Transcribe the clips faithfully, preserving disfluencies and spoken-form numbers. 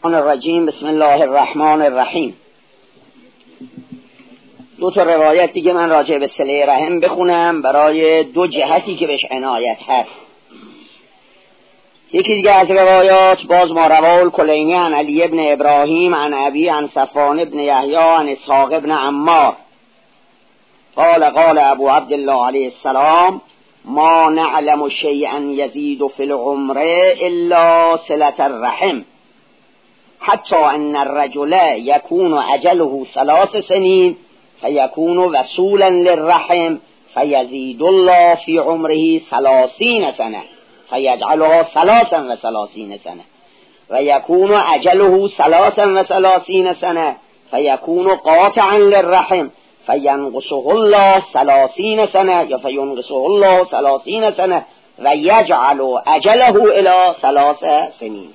الرجیم. بسم الله الرحمن الرحیم. دو تا روایت دیگه من راجع به صله رحم بخونم برای دو جهتی که بهش عنایت هست. یکی دیگه از روایات باز ما رواه الکلینی عن علی ابن ابراهیم عن ابی عن صفوان ابن یحیی عن اسحاق ابن عمار قال قال ابو عبدالله علیه السلام ما نعلم شیئا یزید فی العمر الا صلة الرحم حتی ان الرجل یکون اجله ثلاث سنین فیکون وصولا للرحم فیزید الله فی عمره ثلاثین سنه فیجعلها ثلاثا و ثلاثین سنه و یکون اجله ثلاثا و ثلاثین سنه فیکون قاطعا للرحم فینقصه الله ثلاثین سنه یا فینقصه الله ثلاثین سنه و یجعل اجله الی ثلاث سنین.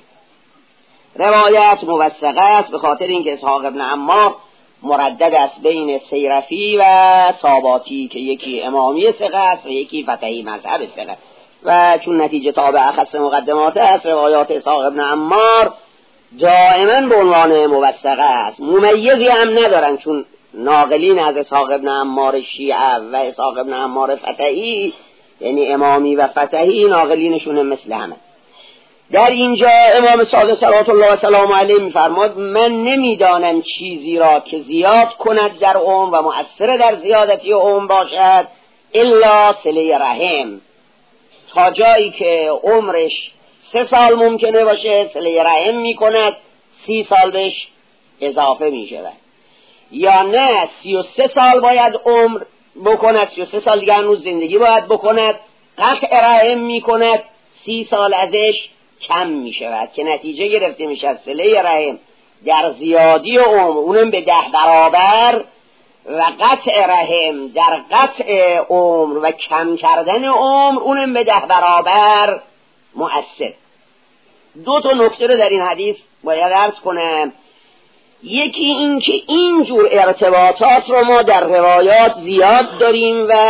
روایت موثقه است به خاطر اینکه اسحاق ابن عمار مردد است بین سیرفی و ساباتی که یکی امامی ثقه است و یکی فتحی مذهب ثقه و چون نتیجه تابع اخص مقدمات است روایات اسحاق ابن عمار دائما به عنوان موثقه است، ممیزی هم ندارن چون ناقلین از اسحاق ابن عمار شیعه و اسحاق ابن عمار فتحی یعنی امامی و فتحی ناقلینشون مثل همه. در اینجا امام صادق صلوات الله و سلام علیه میفرماد من نمیدانم چیزی را که زیاد کند در عمر و مؤثر در زیادتی عمر باشد الا صله رحم. تا جایی که عمرش سه سال ممکنه باشه صله رحم میکند سی سال بهش اضافه میشود، یا نه سی و سه سال باید عمر بکند، سی و سه سال دیگه هنوز زندگی باید بکند، قطع رحم میکند سی سال ازش کم می شود که نتیجه گرفته می شود صله رحم در زیادی عمر اونم به ده برابر و قطع رحم در قطع عمر و کم کردن عمر اونم به ده برابر مؤثر. دو تا نکته رو در این حدیث باید عرض کنم. یکی این که اینجور ارتباطات رو ما در روایات زیاد داریم و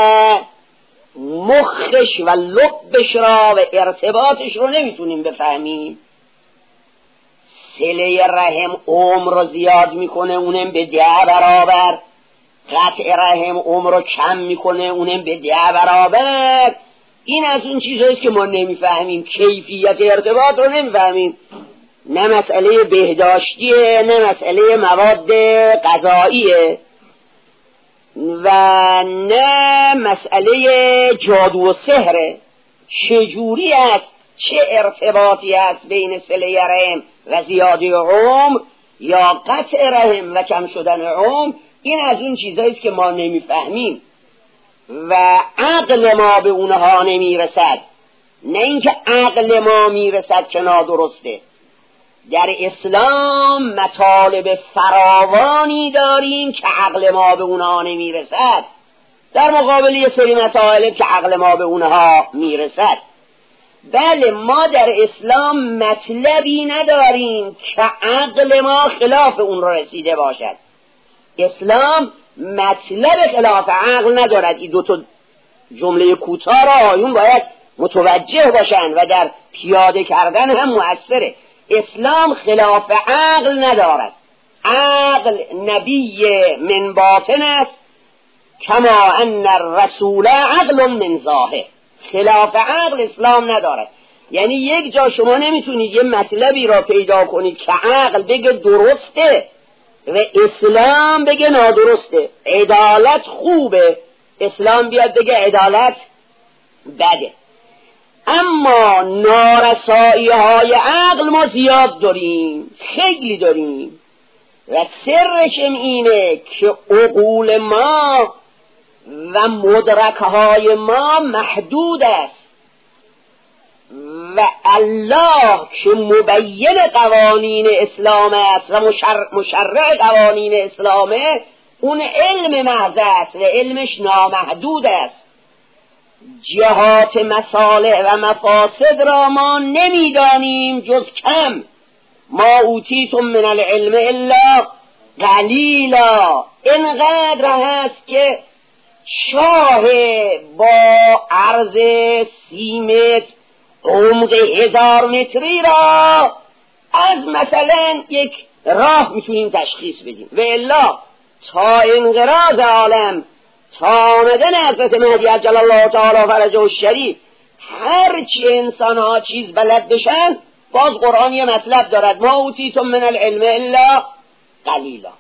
مخش و لبش را و ارتباطش رو نمیتونیم بفهمیم. صله رحم عمر رو زیاد میکنه اونم به ده برابر، قطع رحم عمر رو کم میکنه اونم به ده برابر. این از اون چیزهاییست که ما نمیفهمیم، کیفیت ارتباط رو نمیفهمیم، نه مسئله بهداشتیه نه مسئله مواد غذاییه و نه مسئله جادو و سحره. چجوری است، چه ارتباطی است بین صله رحم و زیادی عمر یا قطع رحم و کم شدن عمر؟ این از اون چیزاییست که ما نمیفهمیم و عقل ما به اونها نمیرسد، نه اینکه عقل ما میرسد که نادرسته. در اسلام مطالب فراوانی داریم که عقل ما به اونها نمیرسد، در مقابل یه سری مطالب که عقل ما به اونها میرسد. بله ما در اسلام مطلبی نداریم که عقل ما خلاف اون رو رسیده باشد. اسلام مطلب خلاف عقل ندارد. این دو تا جمله کوتاه را آیون باید متوجه باشند و در پیاده کردن هم مؤثره. اسلام خلاف عقل ندارد. عقل نبی من باطن است کما ان الرسول عقل من ظاهر. خلاف عقل اسلام ندارد. یعنی یک جا شما نمیتونید یه مطلبی را پیدا کنید که عقل بگه درسته و اسلام بگه نادرسته. عدالت خوبه، اسلام بیاد بگه عدالت بده. اما نارسایی های عقل ما زیاد داریم، خیلی داریم و سرش اینه که عقول ما و مدرک های ما محدود است و الله که مبین قوانین اسلام است و مشرع, مشرع قوانین اسلامه اون علم محض است و علمش نامحدود است. جهات مصالح و مفاسد را ما نمیدانیم جز کم. ما اوتیتم من العلم الا قلیلا. اینقدر هست که شاه با عرض سی متر عمق هزار متری را از مثلا یک راه میتونیم تشخیص بدیم. و الا تا انقراض عالم، تا آمدن حضرت مهدی عجل الله تعالی فرجه الشریف، هر چی انسان ها چیز بلد بشن، باز قرآن یه مطلب دارد: ما اوتیتم من العلم الا قلیلا.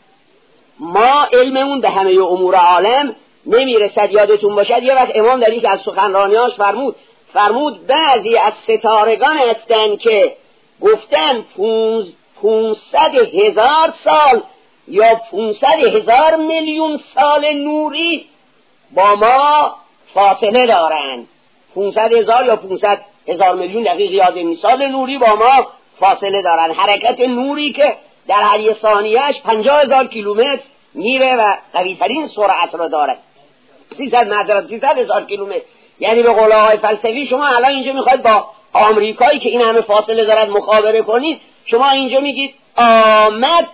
ما علممون به همه امور عالم نمیرسد. یادتون باشد یه وقت امام در یک از سخنرانیاش فرمود فرمود بعضی از ستارگان هستند که گفتن پونصد هزار سال یا پونصد هزار میلیون سال نوری با ما فاصله دارند. پونصد هزار یا پونصد هزار میلیون دقیق یاد نیست، سال نوری با ما فاصله دارن. حرکت نوری که در هر یه ثانیهش پنجاه هزار کیلومتر میره و قوی ترین سرعت رو داره. سیصد معذرت سیصد هزار کیلومتر. یعنی به قول آقای فلسفی شما الان اینجا میخواید با آمریکایی که این همه فاصله دارد مخابره کنید، شما اینجا میگید آمد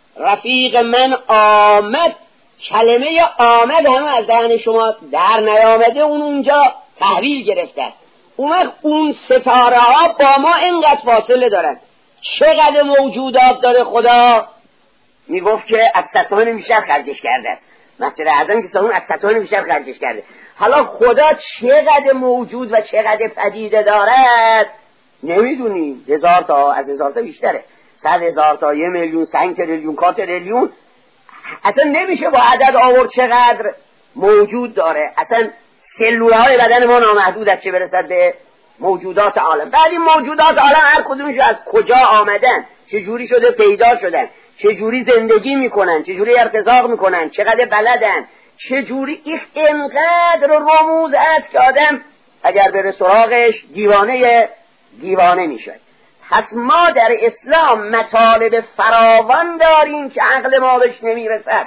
رفیق من آمد، کلمه آمد هم از دهن شما در نیامده، اون اونجا تحویل گرفته. اون وقت اون ستاره ها با ما اینقدر فاصله دارن. چقدر موجودات داره خدا؟ میگفت که از ستاره بیشتر خرجش کرده است. مسجد اعظم که اون از ستاره بیشتر خرجش کرده. حالا خدا چقدر موجود و چقدر پدیده دارد نمیدونیم. هزار تا، از هزار تا بیشتره، صد هزار تا، یه میلیون، سنگ تریلیون، کا تریلیون. اصلا نمیشه با عدد آورد چقدر موجود داره. اصلا سلولهای بدن ما نامحدود است چه برسد به موجودات عالم. بعد این موجودات عالم هر کدومش از کجا آمدن، چه جوری شده پیدا شدن، چه جوری زندگی میکنن، چه جوری ارتزاق میکنن، چقدر بلدن، چه جوری ایخ اینقدر رموز است که آدم اگر بره سراغش دیوانه دیوانه میشه. پس ما در اسلام مطالب فراوان داریم که عقل ما بهش نمیرسد،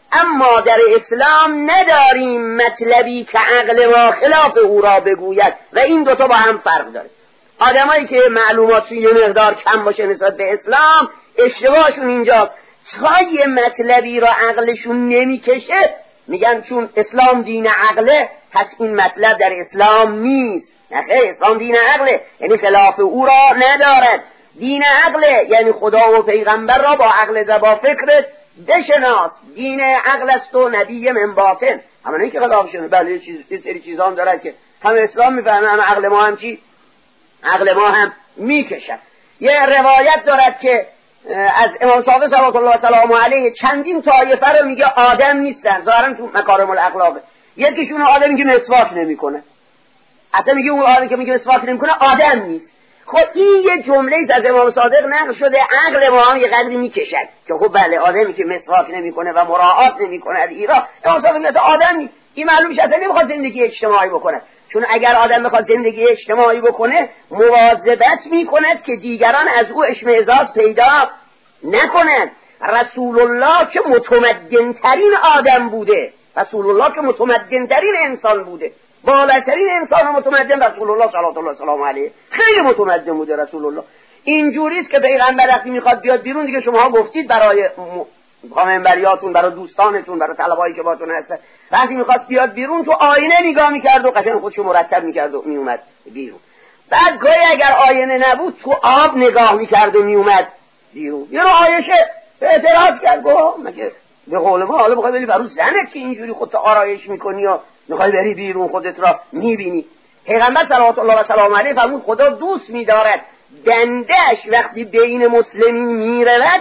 اما در اسلام نداریم مطلبی که عقل ما خلاف او را بگوید و این دوتا با هم فرق داره. آدمایی که معلوماتشون یه مقدار کم باشه نسبت به اسلام، اشتباهشون اینجاست. تا یه مطلبی را عقلشون نمیکشه میگن چون اسلام دین عقله پس این مطلب در اسلام نیست. نخیر، اسلام دین عقله یعنی خلاف او را ندارد. دین عقله یعنی خدا و پیغمبر را با عقل و با فکرت بشناس. دین عقل است و نبی من باطن. اما نه که خلاف شونه. بله یه چیز یه سری چیزا هم داره که همه اسلام میفهمه، همه عقل ما هم چی؟ عقل ما هم میکشه. یه روایت دارد که از امام صادق صلوات الله و سلامه علیه چندین طایفه رو میگه آدم نیستن، ظاهرا تو مکارم الاخلاق. یکیشون آدمی که مسواک نمیکنه، اصلا میگه اون آدمی که میگه مسواک نمیکنه آدم نیست. خب این یه جمله از امام صادق نقل شده، عقل ما هم یه قدری میکشد که خب بله آدمی که مسواک نمیکنه و مراعات نمیکنه ایرا امام صادق مثل آدم نیست. این معلوم میشه اصلا نمیخواد زندگی اجتماعی بکنه، چون اگر آدم بخواد زندگی اجتماعی بکنه مواظبت میکند که دیگران از او اشمئزاز پیدا نکنند. رسول الله که متمدن ترین آدم بوده، رسول الله که متمدن ترین انسان بوده، بالاترین انسان متمدن رسول الله صلوات الله سلام علیه، خیلی متمدن بوده رسول الله. اینجوری است که پیغمبر وقتی میخواد بیاد بیرون، دیگه شما گفتید برای منبریاتون، برای دوستانتون، برای طلبایی که باهاتون هستن، وقتی میخواد بیاد بیرون تو آینه نگاه میکرد و قشنگ خودشو مرتب میکرد و میومد بیرون. بعد گاهی اگر آینه نبود تو آب نگاه میکرد و میومد بیرون. یه رو عایشه اعتراض کرد، گفت مگه به قول ما حالا بخوای بری برای زنت که اینجوری خودت آرایش میکنی یا میخوای بری بیرون خودت را میبینی؟ پیغمبر صلوات الله و سلام علیه فرمود خدا دوست می‌دارد بنده‌اش وقتی بین مسلمین میرود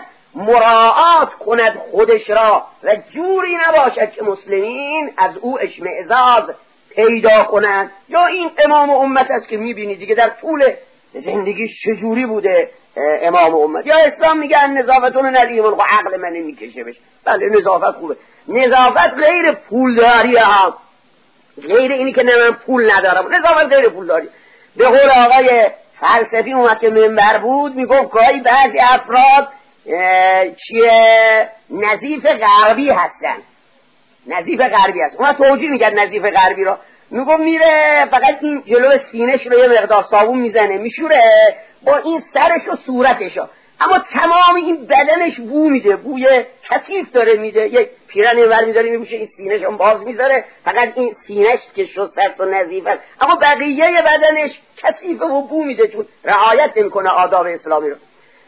مراعات کند خودش را و جوری نباشد که مسلمین از او اشمئزاز پیدا کنند. یا این امام امت است که میبینی دیگه در طول زندگیش چجوری بوده امام امت. یا اسلام میگه نظافتون ندیمون، خب عقل من نمیکشه بشه. بله نظافت خوبه، نظافت غیر پولداری ها، غیر اینی که نه من پول ندارم، نظافت غیر پولداری. به قول آقای فلسفی اومد که منبر بود میگفت گاهی بعضی افراد چیه نظیف غربی هستن، نظیف غربی هست. اون توجیه میکرد نظیف غربی را، میگفت میره فقط این جلو سینه‌ش رو یه مقدار صابون میزنه میشوره با این سرش و صورتشو، اما تمام این بدنش بو میده، بوی کثیف داره میده. یک پیرن اینور میذاره میپوشه، این سینه‌ش هم باز میذاره، فقط این سینه‌ش که شسته و نظیفه، اما بقیه بدنش کثیفه و بو میده چون رعایت نمیکنه آداب اسلامی رو.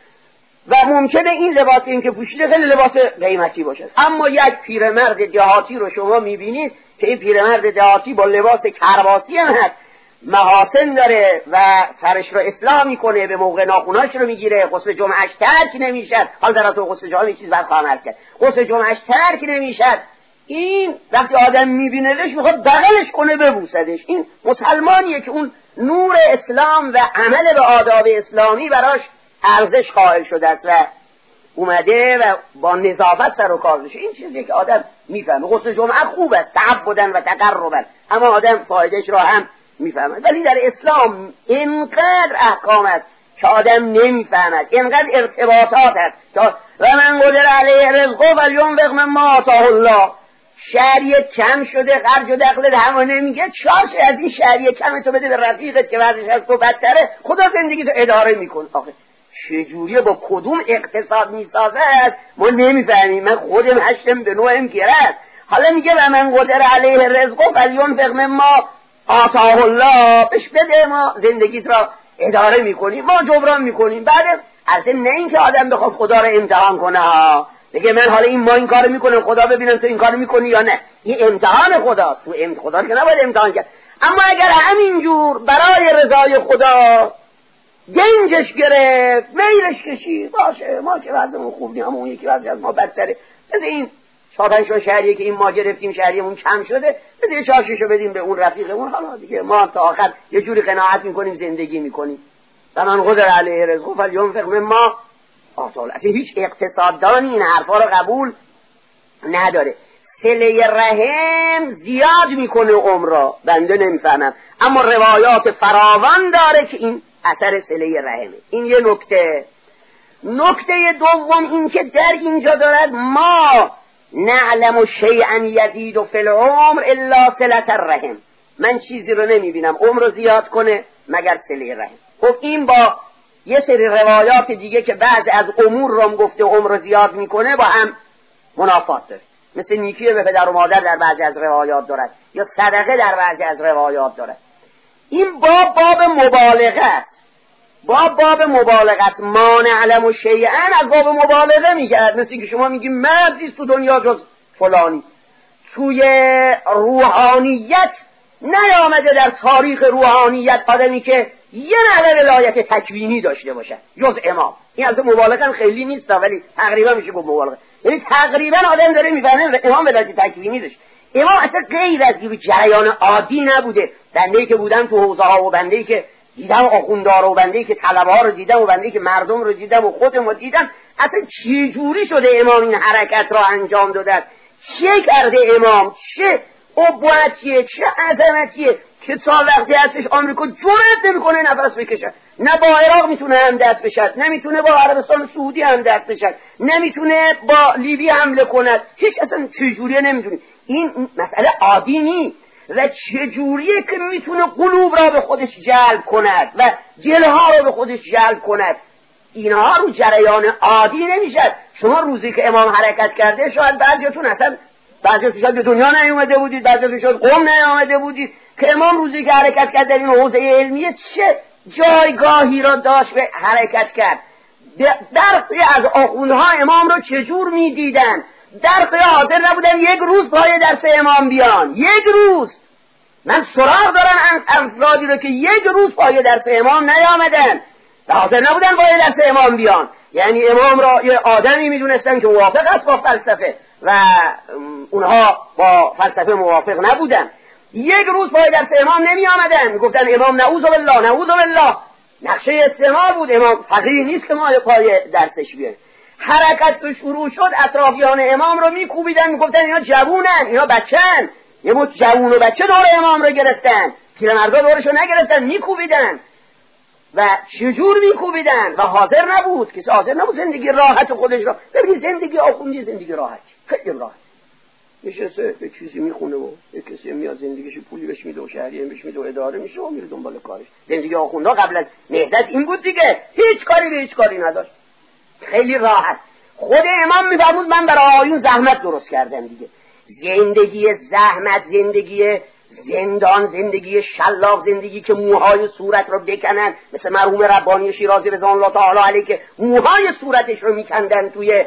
و ممکنه این لباس این که پوشیده خیلی لباس قیمتی باشه، اما یک پیرمرد دهاتی رو شما میبینید که این پیرمرد دهاتی با لباس کرباسی هم هست، محاسن داره و سرش رو اصلاح میکنه، به موقع ناخوناش رو میگیره، غسل جمعهش ترک نمیشد. حال در تو غسل جمعه چیز بعد خواهم عرض کرد، غسل جمعهش ترک نمیشد. این وقتی آدم میبیندش میخواد بغلش کنه ببوسدش. این مسلمانیه که اون نور اسلام و عمل به آداب اسلامی براش ارزش قائل شده است و اومده و با نظافت سر و کار بشه. این چیزی که آدم میفهمه. غسل جمعه خوب است تعبدن و تقربن، اما آدم فایدهش را هم میفهمد. ولی در اسلام اینقدر احکام است که آدم نمیفهمد، اینقدر ارتباطات است و من قدر علیه رزقه فلینفق مما آتاه الله. شهریه کم شده، خرج و دخلت همه نمیگه، چاش از این شهریه کم تو بده به رفیقت که وضعش از تو بدتره، خدا زندگی تو اداره میکن. آخه چجوریه با کدوم اقتصاد میسازد ما نمیفهمیم. من خودم هشتم به نوعم گرد. حالا میگه و من قدر علیه رزقه فلینفق مما آتاه الله، بهش بده ما زندگیت را اداره میکنیم، ما جبران میکنیم. بعد اصلا نه این که آدم بخواد خدا را امتحان کنه ها، بگه من حالا این ما این کارو میکنم خدا ببینم تو این کارو میکنی یا نه. این امتحان خداست، تو امتحان خدا که نباید امتحان کرد. اما اگر همینجور برای رضای خدا گنجش گرفت، میلش کشید، باشه ما که وضعمون خوب نیست اما اون یکی وضع از ما بدتره، مثل این چهار شهریه که این ما گرفتیم شهریمون کم شده، بذار چاشیشو بدیم به اون رفیقمون، حالا دیگه ما تا آخر یه جوری قناعت میکنیم زندگی میکنیم. و من قدر علیه رزقه فلینفق مما آتاه الله. اصلا هیچ اقتصاددانی این حرفا رو قبول نداره. صله رحم زیاد میکنه عمر را، بنده نمیفهمم، اما روایات فراوان داره که این اثر صله رحمه. این یه نکته. نکته دوم این که در اینجا دارد ما نعلم شیئا یزید فی العمر الا صلة الرحم. من چیزی رو نمیبینم عمر رو زیاد کنه مگر صله رحم. خب این با یه سری روایات دیگه که بعض از امور رو گفته عمر رو زیاد میکنه با هم منافات داره، مثل نیکی به پدر و مادر در بعضی از روایات دارد یا صدقه در بعضی از روایات دارد. این باب باب مبالغه است، باب باب مبالغه است. ما نعلم شیئا از باب مبالغه میگرد، مثل که شما میگی مردیست تو دنیا جز فلانی. توی روحانیت نیامده در تاریخ روحانیت آدمی که یه نحوه ولایت تکوینی داشته باشه جز امام. این از مبالغه خیلی نیست ولی تقریبا میشه گفت مبالغه. یعنی تقریبا آدم داره میفهمه امام ولایت تکوینی داشت. امام اصلا غیر از این جریان عادی نبوده. بنده‌ای که بودن تو حوزه ها و بنده‌ای که دیدم آخوندار و بنده‌ای که طلبه ها رو دیدم و بنده‌ای که مردم رو دیدم و خودم رو دیدم، اصلا چه جوری شده امام این حرکت را انجام داده، چه کرده امام، چه عبوتیه، چه عظمتیه که تا وقتی هستش آمریکا جرأت نمیکنه نفس بکشه. نه با عراق میتونه هم دست بشد، نمیتونه با عربستان سعودی هم دست بشد، نمیتونه با لیبی حمله کند. هیچ اصلا چجوریه نمیدونی. این مسئله عادی نیست و چجوریه که میتونه قلوب را به خودش جلب کند و دلها را به خودش جلب کند. اینها رو جریان عادی نمیشد. شما روزی که امام حرکت کرده شاید بعضیتون اصلا بعضیتون شاید به دنیا نیومده بودید، بعضیتون شاید قم نیامده بودید که امام روزی که حرکت کرد در این حوزه علمیه چه جایگاهی را داشت به حرکت کرد. درقی از آخوندها امام را چجور میدیدن، درقی حاضر نبودن یک روز پای درس امام بیان. یک روز من سراغ دارم افرادی رو که یک روز پای درس امام نیامدن و حاضر نبودن پای درس امام بیان. یعنی امام را یه آدمی میدونستن که موافق است با فلسفه و اونها با فلسفه موافق نبودن. یک روز پای درس امام نمی آمدن، گفتن امام نعوذ بالله نعوذ بالله. نقشه استعمار بود، امام فقیه نیست که ما پای درسش بیایم. حرکت که شروع شد اطرافیان امام رو میکوبیدن، میگفتن اینا جوونن، اینا بچن. یه بود جوون و بچه دور امام رو گرفتن، پیرمردا دورشو نگرفتن، میکوبیدن. و چجور میکوبیدن و حاضر نبود، کسی حاضر نبود زندگی راحت خودش را. ببینید زندگی آخوندی زندگی راحت، خیلی راحت. نشسته به چیزی میخونه و یک کسی میاد زندگیش پولی بهش میده و شهریه بهش میده و اداره میشه و میره دنبال کارش. زندگی آخوندها قبل از نهضت این بود دیگه، هیچ کاری به هیچ کاری نداشت، خیلی راحت. خود امام میفرمود من برای آیون زحمت درست کردم دیگه. زندگی زحمت، زندگی زندان زندگی شلاق، زندگی که موهای صورت رو بکنن، مثل مرحوم ربانی شیرازی رضوان الله تعالی علیه که موهای صورتش رو میکندن توی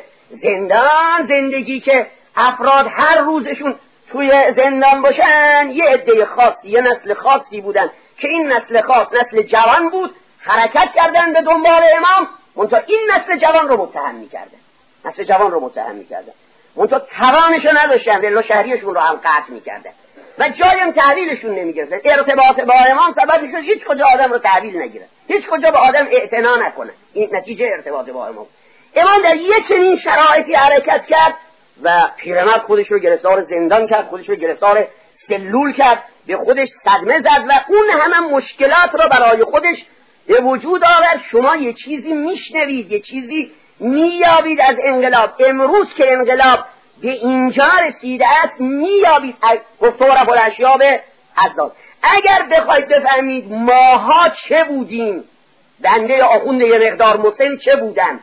زندان، زندگی که افراد هر روزشون توی زندان باشن. یه عده خاصی، یه نسل خاصی بودن که این نسل خاص نسل جوان بود، حرکت کردن به دنبال امام، منتها این نسل جوان رو متهم میکردن، نسل جوان رو متهم میکردن، منتها توانشو نداشتن، الا شهریشون رو هم قطع میکردن و جایم تحویلشون نمیگرفتن. ارتباط با امام سبب میشد هیچ کجا آدم رو تحویل نگیره، هیچ کجا به آدم اعتنا نکنه. این نتیجه ارتباط با امام. امام در یک چنین شرایطی حرکت کرد و پیرمرد خودش رو گرفتار زندان کرد، خودش رو گرفتار سلول کرد، به خودش صدمه زد و اون همه مشکلات رو برای خودش به وجود آورد. شما یه چیزی میشنوید، یه چیزی مییابید از انقلاب. امروز که انقلاب به اینجا رسیده است مییابید گفتار ابوالاشیاب حداد. اگر بخواید بفهمید ماها چه بودیم، بنده آخونده یه مقدار مسن چه بودن،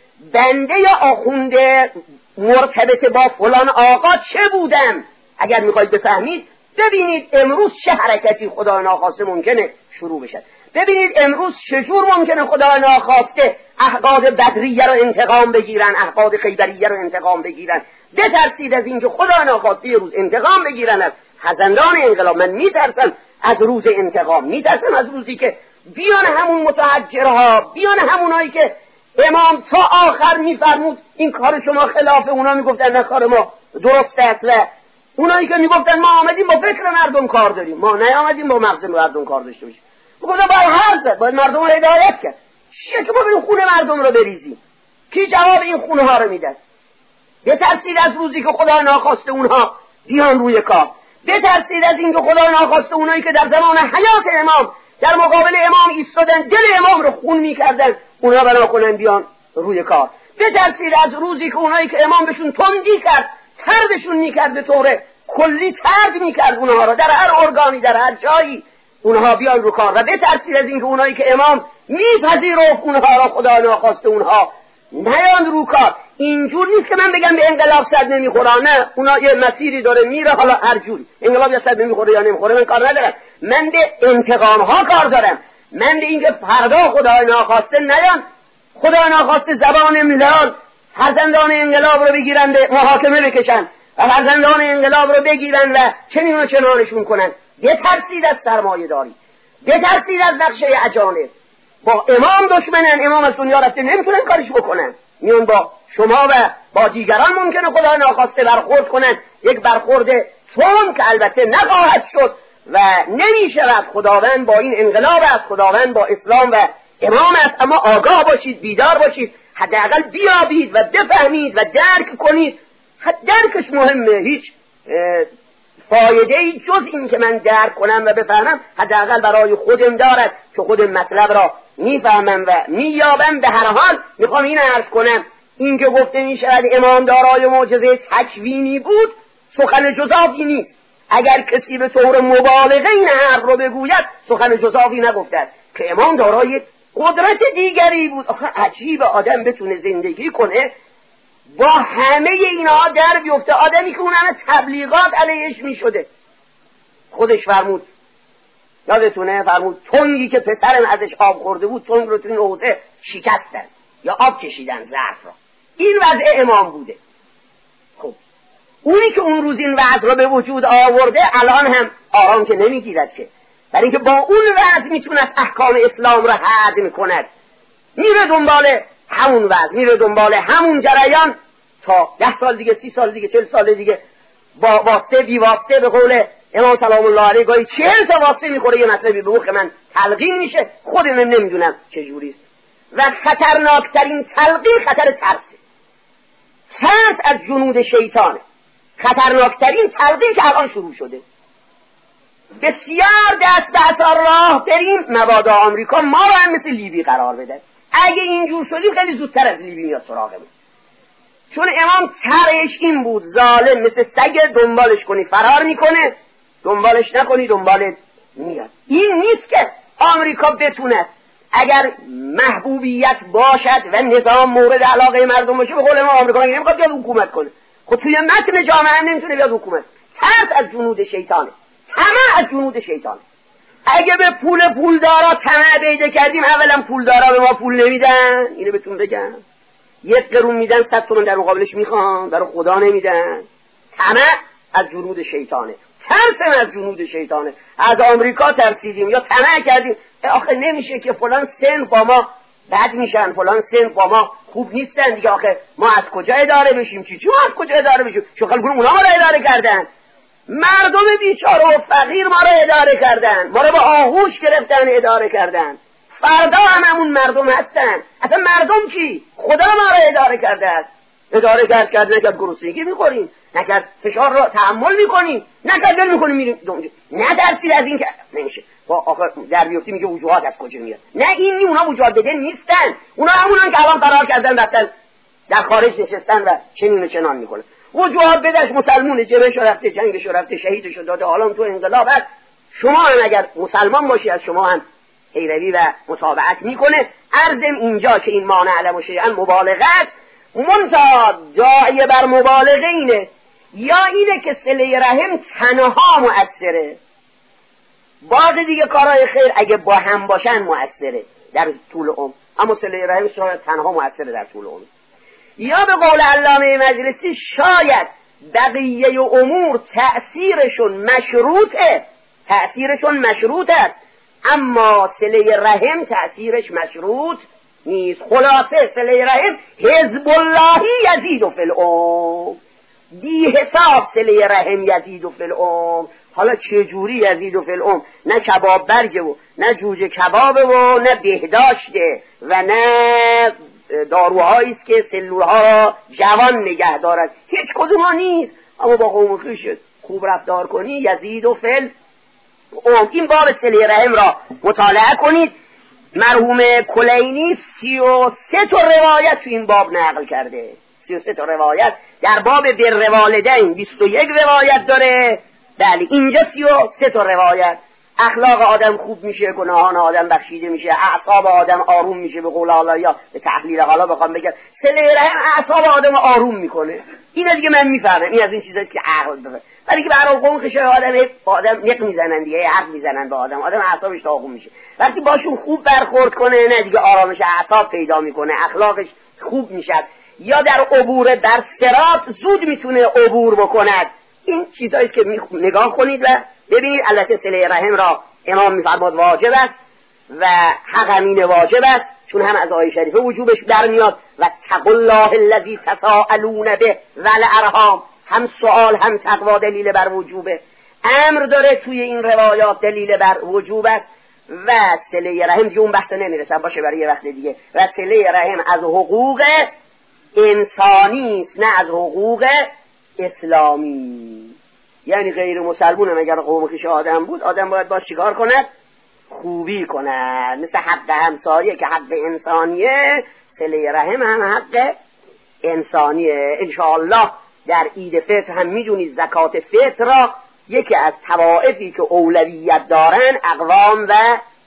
بنده آخونده مرتبط با فلان آقا چه بودن، اگر میخواید بفهمید ببینید امروز چه حرکتی خدا ناخواسته ممکنه شروع بشه. ببینید امروز چجور ممکنه خدا ناخواسته احقاد بدریه رو انتقام بگیرن، احقاد خیبریه رو انتقام بگیرن. بترسید از اینکه خدا ناخواسته روز انتقام بگیرن از خزندان انقلاب. من میترسم از روز انتقام، میترسم از روزی که بیان همون متحجرها، بیان همونایی که امام تا آخر میفرمود این کار شما خلاف، اونا میگفتن نه کار ما درست است، و اونایی که میگفتن ما آمدیم با فکر مردم کار داریم، ما نیامدیم با مغز مردم کار داشته باشیم. میگفتن باید حرف زد، باید مردم رو هدایت کرد. چیه که ما بریم خونه مردم رو بریزیم؟ کی جواب این خونه ها رو میده؟ بترسید از روزی که خدا ناخواسته اونها بیان روی کار. بترسید از این که خدا ناخواسته اونایی که در زمان حیات امام در مقابل امام ایستادن، دل امام رو خون میکردن، اونا بنا کنن بیان روی کار. بترسید از روزی که اونایی که امام بهشون تندی کرد، تردشون میکرد، به طور کلی ترد میکرد اونها را در هر ارگانی، در هر جایی اونها بیان رو کار. و بترسید از این که اونایی که امام میپذیرفت اونها را خدا ناخواسته اونها نیان رو کار. اینجور نیست که من بگم به انقلاب صد نمیخوره، نه، اونا یه مسیری داره میره، حالا هر جوری انقلاب یا صد نمیخوره یا نمیخوره من کار ندارم. من به انتقام ها کار دارم، من به اینکه فردا خدا ناخواسته نیان، خدا ناخواسته زبان املال فرزندان انقلاب رو بگیرن به محاکمه بکشن و فرزندان انقلاب رو بگیرن و چنین و چنانشون کنن. بترسید از سرمایه داری، بترسید از نقشه اجانب. با امام دشمنن، امام از دنیا رفته، نمیتونن کارش بکنن، میون با شما و با دیگران ممکنه خدا ناخواسته برخورد کنن، یک برخورد تون که البته نخواهد شد و نمیشود. خداوند با این انقلاب است، خداوند با اسلام و امام است، اما آگاه باشید، بیدار باشید، حداقل بیابید و بفهمید و درک کنید. درکش مهمه، هیچ فایده ای جز این که من درک کنم و بفهمم حداقل برای خودم دارد که خودم مطلب را میفهمم و مییابم. به هر حال میخوام این عرض کنم، این که گفته میشود امام دارای معجزه تکوینی بود سخن جزافی نیست. اگر کسی به طور مبالغه این حرف رو بگوید سخن جزافی نگفتد که امام دارای قدرت دیگری بود. آخه عجیب آدم بتونه زندگی کنه با همه اینها در بیفته، آدمی که اون همه تبلیغات علیهش می شده. خودش فرمود، یادتونه فرمود تنگی که پسرم ازش آب خورده بود تنگ رو تو این حوضه شکستن یا آب کشیدن ظرف را. این وضع امام بوده. خب اونی که اون روز این وضع را به وجود آورده الان هم آرام که نمیگیرد که، برای اینکه با اون وضع میتوند احکام اسلام را هدم کند. میره دنبال همون وضع، میره دنبال همون جریان تا ده سال دیگه، سی سال دیگه، چل سال دیگه، با واسطه بی واسطه، به قول امام سلام الله علیه گاهی چهل تا واسطه میخوره یه مطلبی به مخ من تلقین میشه، خودم نمیدونم چجوریست. و خطرناکترین تلقین خطر ترسه، ترس از جنود شیطانه. خطرناکترین تلقین که الان شروع شده. بسیار دست به اثر راه بریم مبادا آمریکا ما رو هم مثل لیبی قرار بده. اگه اینجور شدیم خیلی زودتر از لیبی میاد سراغمون. چون امام طرحش این بود، ظالم مثل سگ دنبالش کنی فرار میکنه، دنبالش نکنی دنبالت میاد. این نیست که آمریکا بتونه اگر محبوبیت باشد و نظام مورد علاقه مردم باشه، به قول ما آمریکا نمیخواد بیاد حکومت کنه. خب توی متن جامعه نمیتونه بیاد حکومت. ترس از جنود شیطانه، طمع از جنود شیطان. اگه به پول پولدارا طمع پیدا کردیم، اولا پولدارا به ما پول نمیدن، اینو بهتون بگم. یک قرون میدن، صد تومن در مقابلش میخوان، برای خدا نمیدن. طمع از جنود شیطانه. ترسم از جنود شیطانه. از آمریکا ترسیدیم یا طمع کردیم، آخه نمیشه که فلان سن با ما بد میشن، فلان سن با ما خوب نیستن دیگه، آخه ما از کجا اداره بشیم؟ چی چی ما از کجا اداره بشیم؟ شغل گروه اونا ما رو اداره کردن، مردم بیچاره و فقیر ما رو اداره کردن، ما رو به آغوش گرفتن اداره کردن. فردا هم همون مردم هستن. اصلا مردم کی؟ خدا ما رو اداره کرده است. اداره کرد کرد نکرد گرسنگی میخوریم، نکرد فشار رو تحمل میکنیم، نکرد دل میکنیم میریم دنجه. ندرسید از این که نمیشه با آخر در بیفتی میگه وجوهات از کجا میاد. نه این نی، اونا وجوهات بده نیستن، اونا همونن که الان قرار کردن رفتن در خارج نشستن و چنین و چنان میکنن. وجوهات بدش مسلمونه، جبهش رفته، جنگش رفته، شهیدش داده، حالا تو انقلاب هست. شما هم اگر مسلمان باشی از شما هم پیروی و متابعت میکنه. عرضم اینجا که این مانع علم شیئا مبالغه است، منتها داعیه بر مبالغه اینه، یا اینه که صله رحم تنها مؤثره، بعض دیگه کارهای خیر اگه با هم باشن مؤثره در طول عمر، اما صله رحم شاید تنها مؤثره در طول عمر. یا به قول علامه مجلسی شاید بقیه امور تأثیرشون مشروطه، تأثیرشون مشروط است، اما صله رحم تأثیرش مشروط نیست. خلاصه صله رحم حزب اللهی یزید فی العمر، بی حساب صله رحم یزید فی العمر. حالا چه جوری یزید فی العمر؟ نه کباب برگه و نه جوجه کبابه و نه بهداشته و نه داروهایی است که سلولها را جوان نگه دارد، هیچ کدوم ها نیست. اما با قوم خویشت خوب رفتار کنی یزید فی العمر. این باب صله رحم را مطالعه کنید. مرحوم کلینی سی و سه تا روایت تو این باب نقل کرده، سی و سه تا روایت در باب بر والدین بیست و یک روایت داره. بله اینجا سی و سه تا روایت. اخلاق آدم خوب میشه، گناهان آدم بخشیده میشه، اعصاب آدم آروم میشه. به قول الله یا به تحلیل حالا بخوام بگم صله رحم اعصاب آدم آروم میکنه. این دیگه من میفهمم، این از این چیزاست که عقل داره. ولی که برای قوم خشه آدم آدم نق میزنن دیگه، حرف میزنن به آدم، آدم اعصابش داغون میشه. وقتی باشون خوب برخورد کنه نه دیگه آرامش اعصاب پیدا میکنه، اخلاقش خوب میشه، یا در عبور در صراط زود میتونه عبور بکند. این چیزایی که نگاه کنید و ببینید. البته صله رحم را امام میفرماد واجب است و حق امین واجب است، چون هم از آیه شریفه وجوبش برمیاد و تقوا الله الذی تساءلون به والارحام، هم سوال هم تقوا دلیل بر وجوبه. امر داره توی این روایات دلیل بر وجوب است. و صله رحم دیگه اون بحث نمیرسم، باشه برای یه وقت دیگه. و صله رحم از حقوق انسانی است، نه از حقوق اسلامی. یعنی غیر مسلمون هم اگر قوم خویش آدم بود، آدم باید باش چیکار کند؟ خوبی کند. مثل حق همسایه که حق انسانیه، صله رحم هم حق انسانیه. انشاءالله در عید فطر هم میدونید زکات فطر را یکی از طوائفی که اولویت دارن اقوام و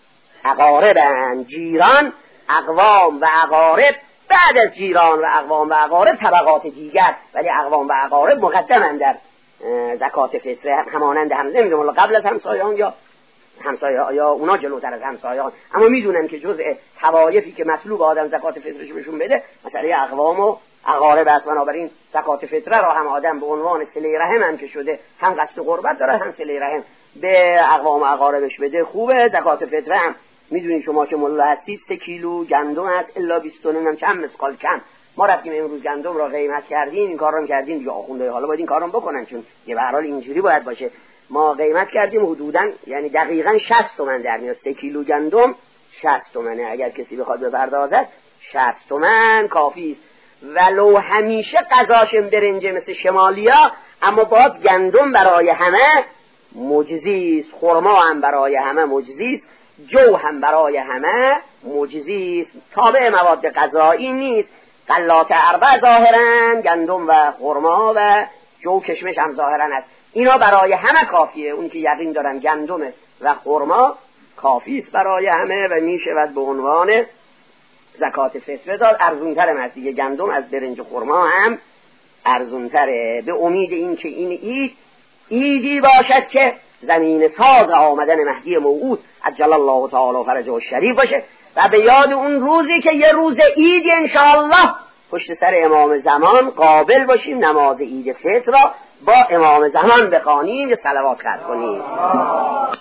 اقاربن. جیران، اقوام و اقارب، بعد از جیران و اقوام و اقارب طبقات دیگر، ولی اقوام و اقارب مقدمن در زکات فطر، همانند هم نمیدونم قبل از همسایان یا همسایه یا اونا جلوتر از همسایان، اما میدونن که جزء طوایفی که مطلوب آدم زکات فطرش بهشون بده مسئله اقوام و اقارب است. بنابراین زکات فطره را هم آدم به عنوان صله رحم هم که شده، هم قصد قربت داره هم صله رحم به اقوام و اقاربش بده، خوبه. زکات فطره هم میدونید شما که ملا هستید سه کیلو گندم هست الا بیست و نه چند مسقال کم. ما رفتیم امروز گندم را قیمت کردیم، این کارو کردیم دیگه. آخونده حالا باید این کارو بکنن، چون یه به هر حال اینجوری باید باشه. ما قیمت کردیم حدوداً یعنی دقیقاً شصت تومن در میاد. سه کیلو گندم شصت تومنه. اگر کسی بخواد بپردازد شصت تومن کافی است. ولو همیشه غذاشم برنجه مثل شمالیا، اما باز گندم برای همه معجزی است، خرما هم برای همه معجزی است، جو هم برای همه معجزی است. تابع مواد غذایی نیست. غلات اربع ظاهرا، گندم و خرما و جو کشمش هم ظاهرا است. اینا برای همه کافیه. اون که یقین دارن گندم و خرما کافی است برای همه و میشود به عنوان زکات فطر داد. ارزونتر هم دیگه، گندم از برنج و خرما هم ارزونتره. به امید این که این عید ایدی باشد که زمین ساز آمدن مهدی موعود عجل الله تعالی فرجه الشریف باشه و به یاد اون روزی که یه روز عید انشاءالله پشت سر امام زمان قابل باشیم نماز عید فطر را با امام زمان بخوانیم، یه صلوات خط کنیم.